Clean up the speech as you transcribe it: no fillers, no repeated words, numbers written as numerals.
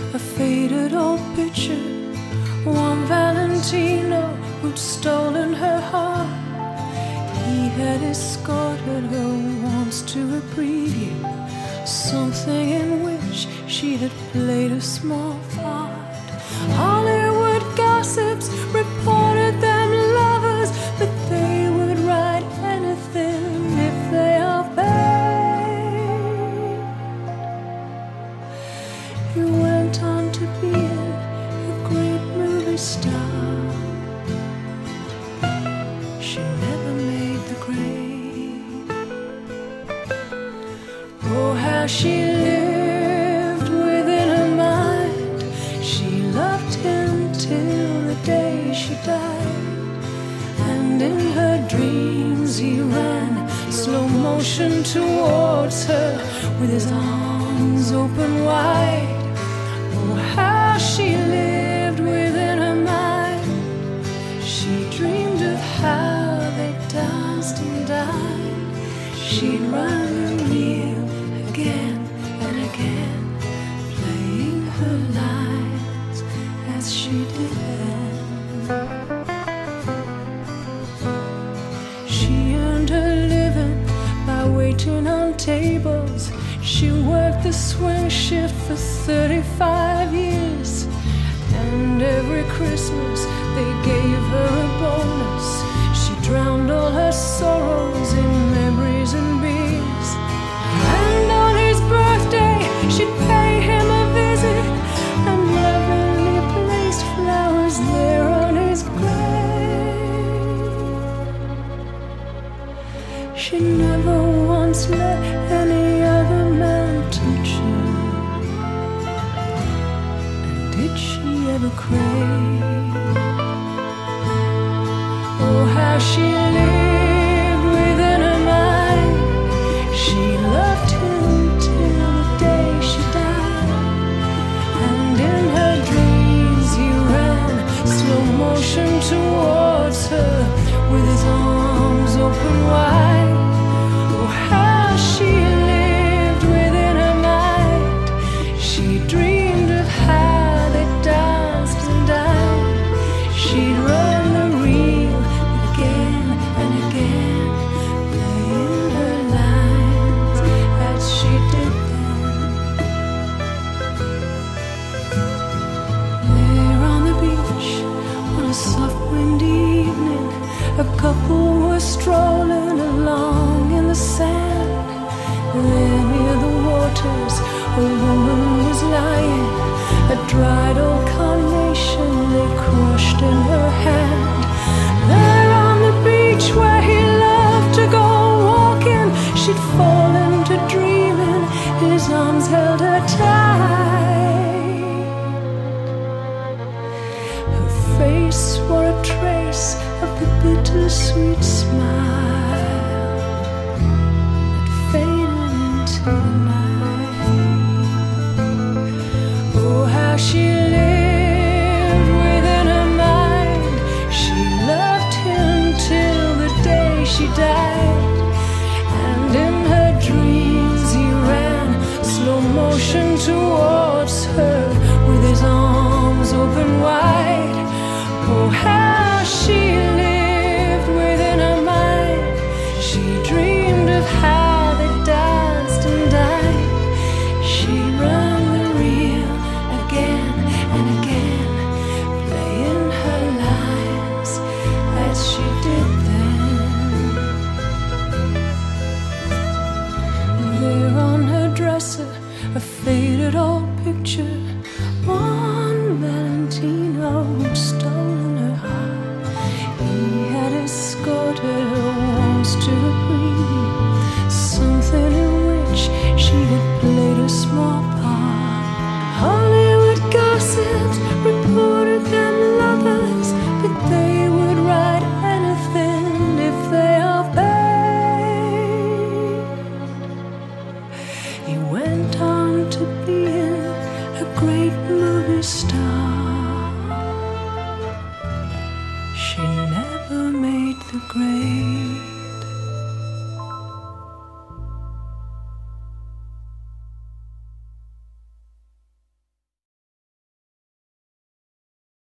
a faded old picture. One Valentino who'd stolen her heart. He had escorted her once to a preview, something in which she had played a small part. Hollywood gossips reported them lovers, but they would write anything if they are paid. He went on to be a great movie star. She never made the grade. Oh, how she lived within her mind. She loved him till the day she died. And in her dreams he ran slow motion towards her with his arms open wide. Oh, how she lived within her mind. She dreamed of how they danced and died. She'd run the reel again and again, playing her lines as she did then. She earned her living by waiting on tables. She worked the swing shift for 35 years. And every Christmas they gave her a bonus. She drowned all her sorrows in memories and beers. And on his birthday she'd pay him a visit, and lovingly placed flowers there on his grave. She never once let any other man touch her. And did she ever crave? Oh, how she lived within her mind. She loved him till the day she died. And in her dreams he ran slow motion towards her with his arms open wide. Oh, how she lived within her mind. She dreamed of how they danced and died. She'd run the reel again and again, playing her lines as she did then. There on the beach, on a soft windy evening, a couple were strolling along in the sand. There near the waters, a woman was lying, a dried old carnation lay crushed in her hand. There on the beach where he loved to go walking, she'd fallen to dreaming, his arms held her tight. Her face wore a trace of the bittersweet smile that faded into the night. Oh, how she lived within her mind. She loved him till the day she died. And in her dreams he ran slow motion towards her with his arms open wide. Oh, how she lived within her mind. She dreamed of how they danced and died. She'd run the reel again and again, playing her lines as she did then. There on her dresser, a faded old picture. One Valentino who'd stolen her heart. He had escorted her once to a preview, something in which she had played a small part. Hollywood gossips reported them lovers, but they would write anything if they are paid. He went on to be a great movie star. She never made the grade.